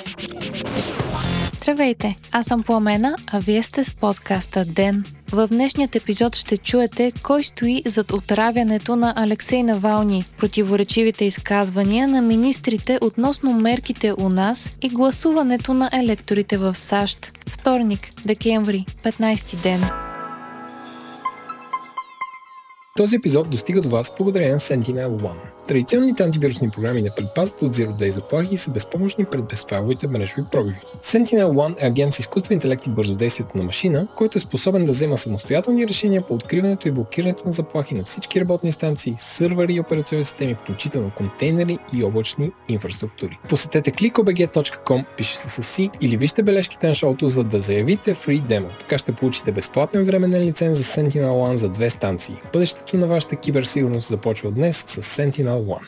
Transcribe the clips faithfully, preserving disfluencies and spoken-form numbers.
Здравейте, аз съм Пламена, а вие сте с подкаста Ден. В днешният епизод ще чуете кой стои зад отравянето на Алексей Навални, противоречивите изказвания на министрите относно мерките у нас и гласуването на електорите в САЩ. Вторник, декември, петнайсети ден. Този епизод достига до вас благодарение на Sentinel-One. Традиционните антивирусни програми не предпазват от Zero Day заплахи и са безпомощни пред безфайловите мрежови пробиви. Sentinel-One е агент с изкуствен интелект и бързодействието на машина, който е способен да взема самостоятелни решения по откриването и блокирането на заплахи на всички работни станции, сървъри и операционни системи, включително контейнери и облачни инфраструктури. Посетете клик о би джи точка ком, пише се с C, или вижте бележките на шоуто, за да заявите free demo. Така ще получите безплатен временен лиценз за Sentinel-One за две станции. Бъдещето на вашата киберсигурност започва днес с Sentinel One.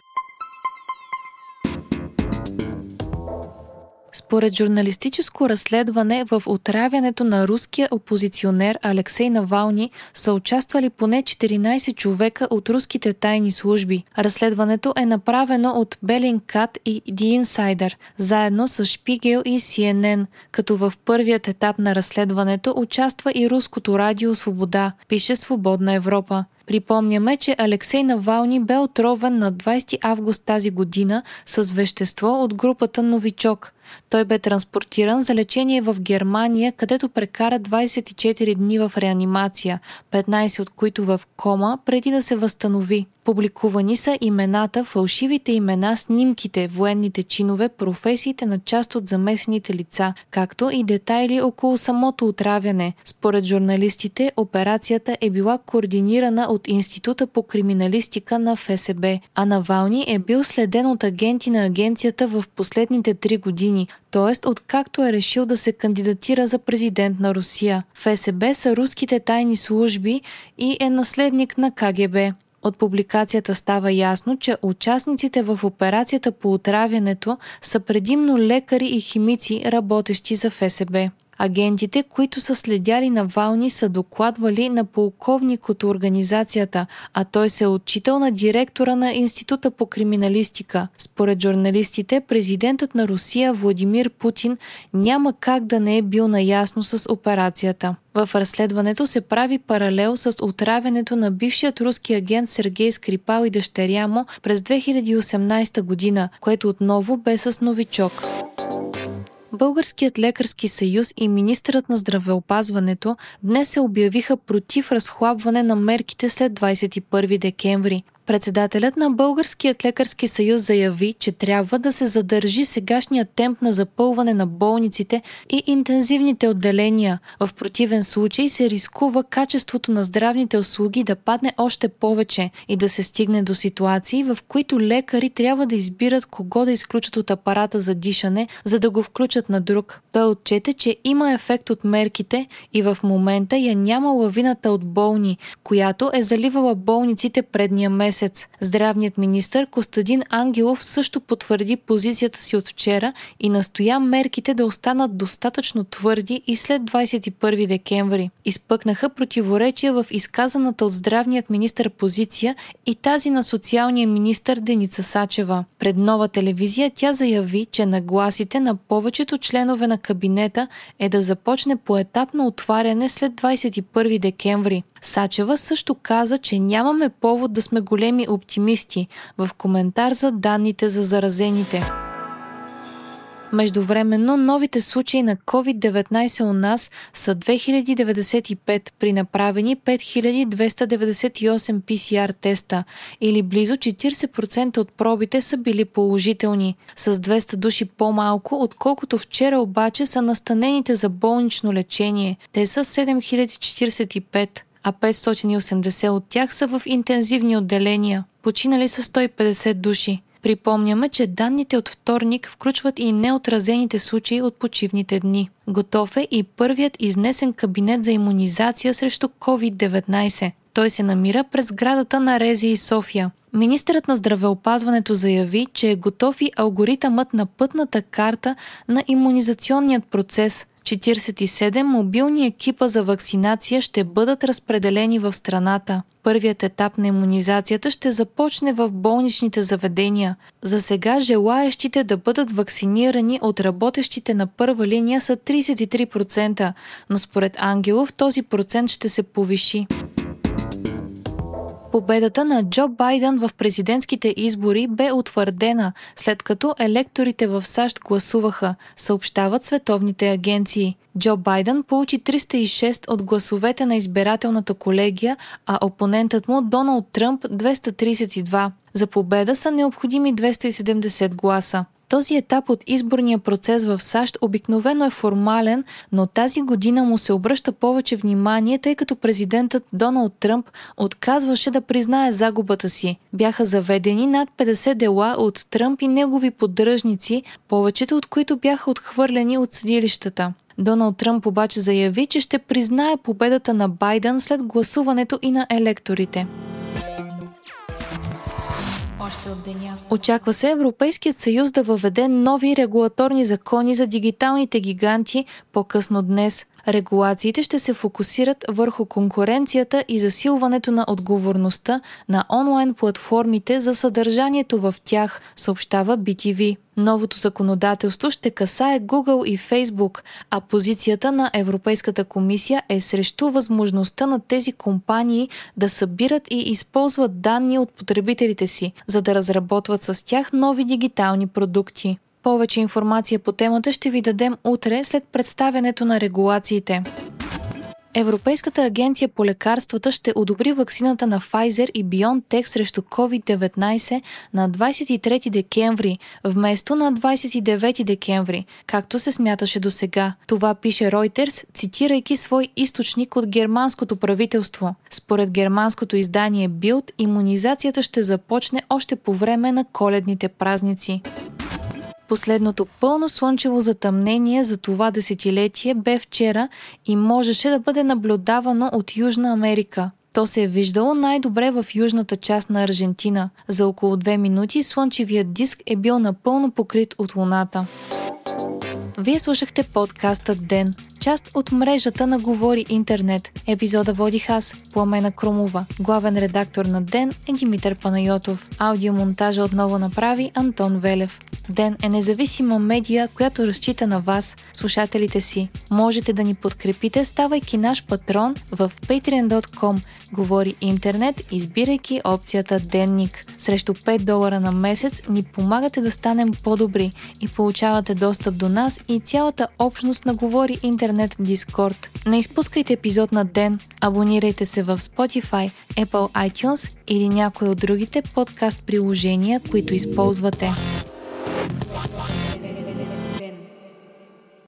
Според журналистическо разследване в отравянето на руския опозиционер Алексей Навални са участвали поне четиринайсет човека от руските тайни служби. Разследването е направено от Bellingcat и The Insider, заедно с Шпигел и Си Ен Ен, като в първият етап на разследването участва и руското радио Свобода, пише Свободна Европа. Припомняме, че Алексей Навални бе отровен на двайсети август тази година с вещество от групата Новичок. Той бе транспортиран за лечение в Германия, където прекара двайсет и четири дни в реанимация, петнайсет от които в кома, преди да се възстанови. Публикувани са имената, фалшивите имена, снимките, военните чинове, професиите на част от замесените лица, както и детайли около самото отравяне. Според журналистите, операцията е била координирана от Института по криминалистика на Еф Ес Бе, а Навални е бил следен от агенти на агенцията в последните три години, т.е. откакто е решил да се кандидатира за президент на Русия. Еф Ес Бе са руските тайни служби и е наследник на Ка Ге Бе. От публикацията става ясно, че участниците в операцията по отравянето са предимно лекари и химици, работещи за Еф Ес Бе. Агентите, които са следяли Навални, са докладвали на полковник от организацията, а той се е отчитал на директора на Института по криминалистика. Според журналистите, президентът на Русия Владимир Путин няма как да не е бил наясно с операцията. В разследването се прави паралел с отравянето на бившият руски агент Сергей Скрипал и дъщеря му през две хиляди и осемнайсета година, което отново бе с Новичок. Българският лекарски съюз и министърът на здравеопазването днес се обявиха против разхлабване на мерките след двайсет и първи декември. Председателят на Българският лекарски съюз заяви, че трябва да се задържи сегашния темп на запълване на болниците и интензивните отделения. В противен случай се рискува качеството на здравните услуги да падне още повече и да се стигне до ситуации, в които лекари трябва да избират кого да изключат от апарата за дишане, за да го включат на друг. Той отчете, че има ефект от мерките и в момента я няма лавината от болни, която е заливала болниците предния месец. Здравният министър Костадин Ангелов също потвърди позицията си от вчера и настоя мерките да останат достатъчно твърди и след двайсет и първи декември. Изпъкнаха противоречия в изказаната от здравният министър позиция и тази на социалния министър Деница Сачева. Пред Нова телевизия тя заяви, че нагласите на повечето членове на кабинета е да започне поетапно отваряне след двайсет и първи декември. Сачева също каза, че нямаме повод да сме големи оптимисти в коментар за данните за заразените. Междувременно новите случаи на ковид деветнайсет у нас са две хиляди деветдесет и пет при направени пет хиляди двеста деветдесет и осем Пи Си Ар теста, или близо четирийсет процента от пробите са били положителни, с двеста души по-малко, отколкото вчера обаче са настанените за болнично лечение. Те са седем хиляди четирийсет и пет, а петстотин и осемдесет от тях са в интензивни отделения. Починали са сто и петдесет души. Припомняме, че данните от вторник включват и неотразените случаи от почивните дни. Готов е и първият изнесен кабинет за имунизация срещу ковид деветнайсет. Той се намира през сградата на Р Ез И София. Министърът на здравеопазването заяви, че е готов и алгоритъмът на пътната карта на имунизационният процес, четиридесет и седем мобилни екипа за вакцинация ще бъдат разпределени в страната. Първият етап на имунизацията ще започне в болничните заведения. За сега желаещите да бъдат вакцинирани от работещите на първа линия са тридесет и три процента, но според Ангелов този процент ще се повиши. Победата на Джо Байдън в президентските избори бе утвърдена, след като електорите в САЩ гласуваха, съобщават световните агенции. Джо Байдън получи триста и шест от гласовете на избирателната колегия, а опонентът му Доналд Тръмп двеста тридесет и два. За победа са необходими двеста и седемдесет гласа. Този етап от изборния процес в САЩ обикновено е формален, но тази година му се обръща повече внимание, тъй като президентът Доналд Тръмп отказваше да признае загубата си. Бяха заведени над петдесет дела от Тръмп и негови поддръжници, повечето от които бяха отхвърлени от съдилищата. Доналд Тръмп обаче заяви, че ще признае победата на Байдън след гласуването и на електорите. Очаква се Европейският съюз да въведе нови регулаторни закони за дигиталните гиганти по-късно днес. Регулациите ще се фокусират върху конкуренцията и засилването на отговорността на онлайн платформите за съдържанието в тях, съобщава Би Ти Ви. Новото законодателство ще касае Google и Facebook, а позицията на Европейската комисия е срещу възможността на тези компании да събират и използват данни от потребителите си, за да разработват с тях нови дигитални продукти. Повече информация по темата ще ви дадем утре след представянето на регулациите. Европейската агенция по лекарствата ще одобри ваксината на Pfizer и BioNTech срещу ковид деветнайсет на двадесет и трети декември, вместо на двадесет и девети декември, както се смяташе досега. Това пише Reuters, цитирайки свой източник от германското правителство. Според германското издание Bild, имунизацията ще започне още по време на коледните празници. Последното пълно слънчево затъмнение за това десетилетие бе вчера и можеше да бъде наблюдавано от Южна Америка. То се е виждало най-добре в южната част на Аржентина. За около две минути слънчевият диск е бил напълно покрит от луната. Вие слушахте подкаста Ден, част от мрежата на Говори Интернет. Епизода водих аз, Пламена Крумова. Главен редактор на Ден е Димитър Панайотов. Аудиомонтажа отново направи Антон Велев. Ден е независима медия, която разчита на вас, слушателите си. Можете да ни подкрепите, ставайки наш патрон в patreon точка com. Говори Интернет, избирайки опцията Денник. Срещу пет долара на месец ни помагате да станем по-добри и получавате достъп до нас и цялата общност на Говори Интернет в Дискорд. Не изпускайте епизод на Ден, абонирайте се в Spotify, Apple iTunes или някой от другите подкаст приложения, които използвате.